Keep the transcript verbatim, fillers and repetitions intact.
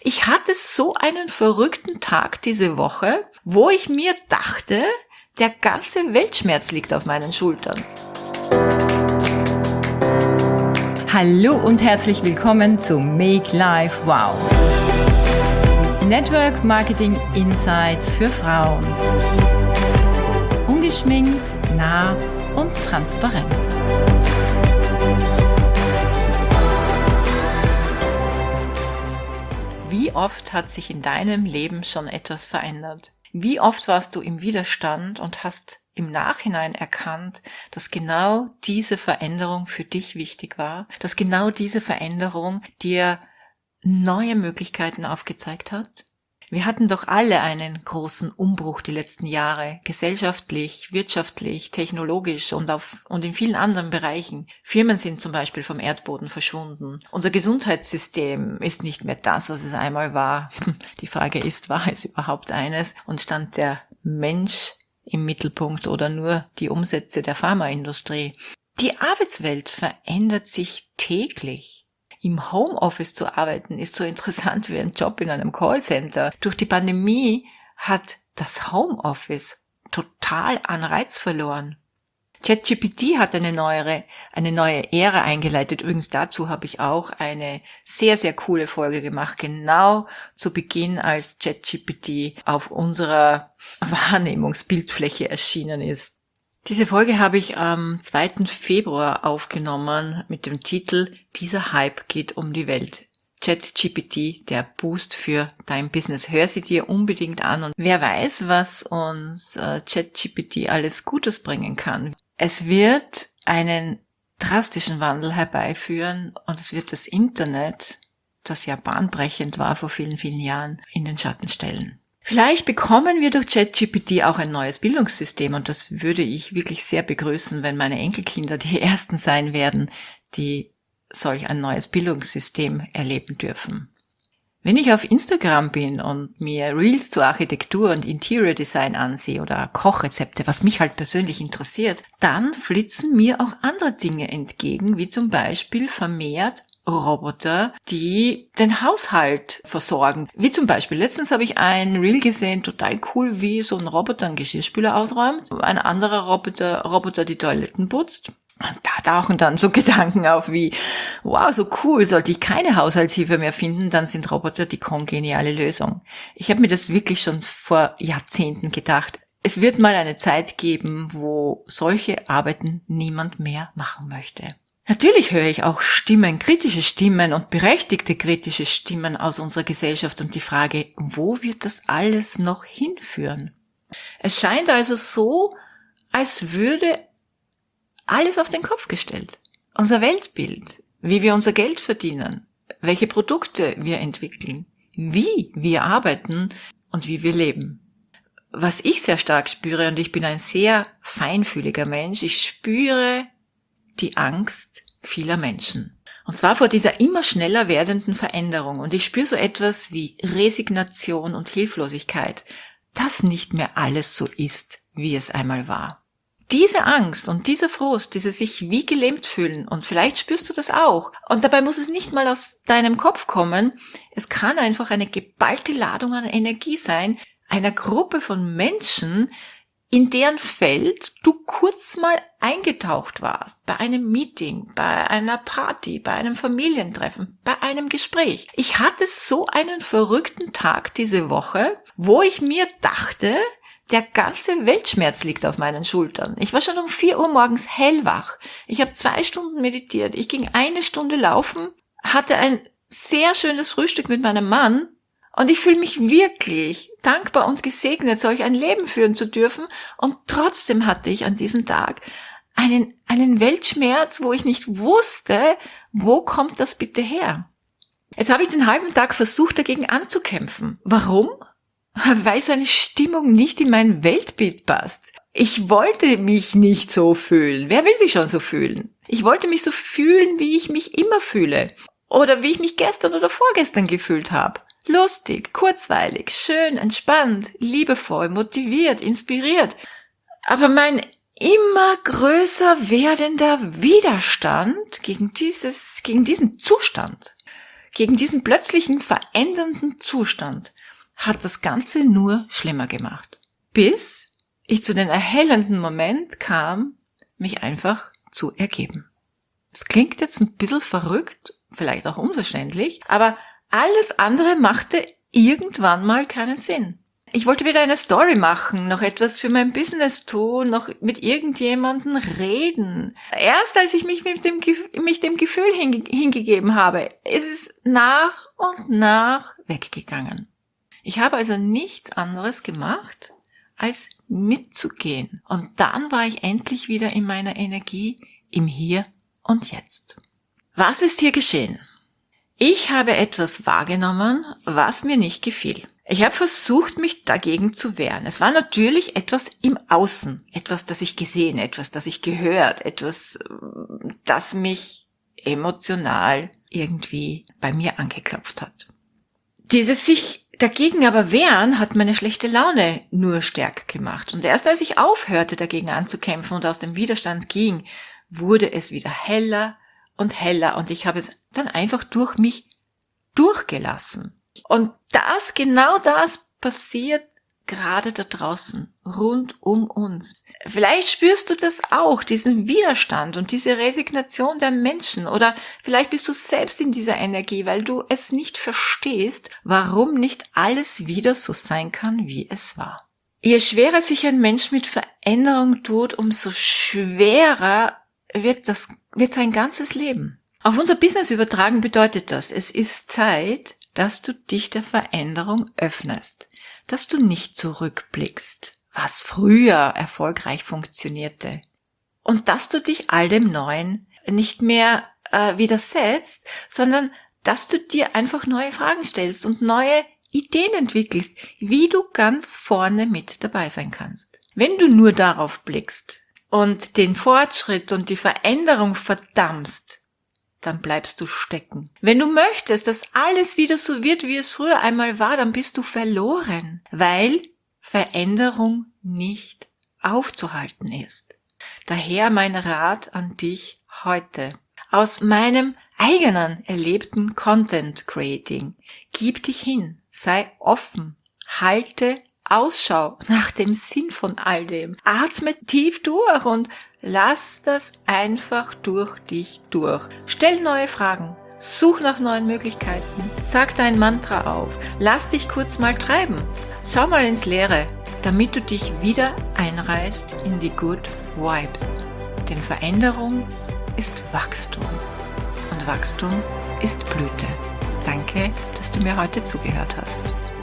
Ich hatte so einen verrückten Tag diese Woche, wo ich mir dachte, der ganze Weltschmerz liegt auf meinen Schultern. Hallo und herzlich willkommen zu Make Life Wow. Network Marketing Insights für Frauen. Ungeschminkt, nah und transparent. Wie oft hat sich in deinem Leben schon etwas verändert? Wie oft warst du im Widerstand und hast im Nachhinein erkannt, dass genau diese Veränderung für dich wichtig war, dass genau diese Veränderung dir neue Möglichkeiten aufgezeigt hat? Wir hatten doch alle einen großen Umbruch die letzten Jahre, gesellschaftlich, wirtschaftlich, technologisch und auf, und in vielen anderen Bereichen. Firmen sind zum Beispiel vom Erdboden verschwunden. Unser Gesundheitssystem ist nicht mehr das, was es einmal war. Die Frage ist, war es überhaupt eines? Und stand der Mensch im Mittelpunkt oder nur die Umsätze der Pharmaindustrie? Die Arbeitswelt verändert sich täglich. Im Homeoffice zu arbeiten ist so interessant wie ein Job in einem Callcenter. Durch die Pandemie hat das Homeoffice total an Reiz verloren. ChatGPT hat eine neuere, eine neue Ära eingeleitet. Übrigens dazu habe ich auch eine sehr, sehr coole Folge gemacht, genau zu Beginn, als ChatGPT auf unserer Wahrnehmungsbildfläche erschienen ist. Diese Folge habe ich am zweiten Februar aufgenommen mit dem Titel "Dieser Hype geht um die Welt". ChatGPT, der Boost für dein Business. Hör sie dir unbedingt an und wer weiß, was uns äh, ChatGPT alles Gutes bringen kann. Es wird einen drastischen Wandel herbeiführen und es wird das Internet, das ja bahnbrechend war vor vielen, vielen Jahren, in den Schatten stellen. Vielleicht bekommen wir durch ChatGPT auch ein neues Bildungssystem und das würde ich wirklich sehr begrüßen, wenn meine Enkelkinder die ersten sein werden, die solch ein neues Bildungssystem erleben dürfen. Wenn ich auf Instagram bin und mir Reels zu Architektur und Interior Design ansehe oder Kochrezepte, was mich halt persönlich interessiert, dann flitzen mir auch andere Dinge entgegen, wie zum Beispiel vermehrt Roboter, die den Haushalt versorgen. Wie zum Beispiel, letztens habe ich ein Reel gesehen, total cool, wie so ein Roboter einen Geschirrspüler ausräumt, ein anderer Roboter, Roboter die Toiletten putzt. Und da tauchen dann so Gedanken auf wie, wow, so cool, sollte ich keine Haushaltshilfe mehr finden, dann sind Roboter die kongeniale Lösung. Ich habe mir das wirklich schon vor Jahrzehnten gedacht. Es wird mal eine Zeit geben, wo solche Arbeiten niemand mehr machen möchte. Natürlich höre ich auch Stimmen, kritische Stimmen und berechtigte kritische Stimmen aus unserer Gesellschaft und die Frage, wo wird das alles noch hinführen? Es scheint also so, als würde alles auf den Kopf gestellt. Unser Weltbild, wie wir unser Geld verdienen, welche Produkte wir entwickeln, wie wir arbeiten und wie wir leben. Was ich sehr stark spüre, und ich bin ein sehr feinfühliger Mensch, ich spüre die Angst vieler Menschen. Und zwar vor dieser immer schneller werdenden Veränderung. Und ich spüre so etwas wie Resignation und Hilflosigkeit, dass nicht mehr alles so ist, wie es einmal war. Diese Angst und dieser Frust, dieses sich wie gelähmt fühlen, und vielleicht spürst du das auch. Und dabei muss es nicht mal aus deinem Kopf kommen. Es kann einfach eine geballte Ladung an Energie sein, einer Gruppe von Menschen, in deren Feld du kurz mal eingetaucht warst, bei einem Meeting, bei einer Party, bei einem Familientreffen, bei einem Gespräch. Ich hatte so einen verrückten Tag diese Woche, wo ich mir dachte, der ganze Weltschmerz liegt auf meinen Schultern. Ich war schon um vier Uhr morgens hellwach. Ich habe zwei Stunden meditiert. Ich ging eine Stunde laufen, hatte ein sehr schönes Frühstück mit meinem Mann. Und ich fühle mich wirklich dankbar und gesegnet, solch ein Leben führen zu dürfen. Und trotzdem hatte ich an diesem Tag einen, einen Weltschmerz, wo ich nicht wusste, wo kommt das bitte her? Jetzt habe ich den halben Tag versucht, dagegen anzukämpfen. Warum? Weil so eine Stimmung nicht in mein Weltbild passt. Ich wollte mich nicht so fühlen. Wer will sich schon so fühlen? Ich wollte mich so fühlen, wie ich mich immer fühle. Oder wie ich mich gestern oder vorgestern gefühlt habe. Lustig, kurzweilig, schön, entspannt, liebevoll, motiviert, inspiriert. Aber mein immer größer werdender Widerstand gegen dieses, gegen diesen Zustand, gegen diesen plötzlichen verändernden Zustand hat das Ganze nur schlimmer gemacht. Bis ich zu dem erhellenden Moment kam, mich einfach zu ergeben. Das klingt jetzt ein bisschen verrückt, vielleicht auch unverständlich, aber alles andere machte irgendwann mal keinen Sinn. Ich wollte wieder eine Story machen, noch etwas für mein Business tun, noch mit irgendjemandem reden. Erst als ich mich mit dem, mich dem Gefühl hinge- hingegeben habe, ist es nach und nach weggegangen. Ich habe also nichts anderes gemacht, als mitzugehen. Und dann war ich endlich wieder in meiner Energie, im Hier und Jetzt. Was ist hier geschehen? Ich habe etwas wahrgenommen, was mir nicht gefiel. Ich habe versucht, mich dagegen zu wehren. Es war natürlich etwas im Außen, etwas, das ich gesehen, etwas, das ich gehört, etwas, das mich emotional irgendwie bei mir angeklopft hat. Dieses sich dagegen aber wehren hat meine schlechte Laune nur stärker gemacht. Und erst als ich aufhörte, dagegen anzukämpfen und aus dem Widerstand ging, wurde es wieder heller und heller und ich habe es dann einfach durch mich durchgelassen. Und das, genau das passiert gerade da draußen, rund um uns. Vielleicht spürst du das auch, diesen Widerstand und diese Resignation der Menschen, oder vielleicht bist du selbst in dieser Energie, weil du es nicht verstehst, warum nicht alles wieder so sein kann, wie es war. Je schwerer sich ein Mensch mit Veränderung tut, umso schwerer wird das, wird sein ganzes Leben. Auf unser Business übertragen bedeutet das, es ist Zeit, dass du dich der Veränderung öffnest, dass du nicht zurückblickst, was früher erfolgreich funktionierte, und dass du dich all dem Neuen nicht mehr äh, widersetzt, sondern dass du dir einfach neue Fragen stellst und neue Ideen entwickelst, wie du ganz vorne mit dabei sein kannst. Wenn du nur darauf blickst und den Fortschritt und die Veränderung verdammst, dann bleibst du stecken. Wenn du möchtest, dass alles wieder so wird, wie es früher einmal war, dann bist du verloren, weil Veränderung nicht aufzuhalten ist. Daher mein Rat an dich heute. Aus meinem eigenen erlebten Content Creating. Gib dich hin, sei offen, halte Ausschau nach dem Sinn von all dem. Atme tief durch und lass das einfach durch dich durch. Stell neue Fragen, such nach neuen Möglichkeiten, sag dein Mantra auf, lass dich kurz mal treiben. Schau mal ins Leere, damit du dich wieder einreißt in die Good Vibes. Denn Veränderung ist Wachstum und Wachstum ist Blüte. Danke, dass du mir heute zugehört hast.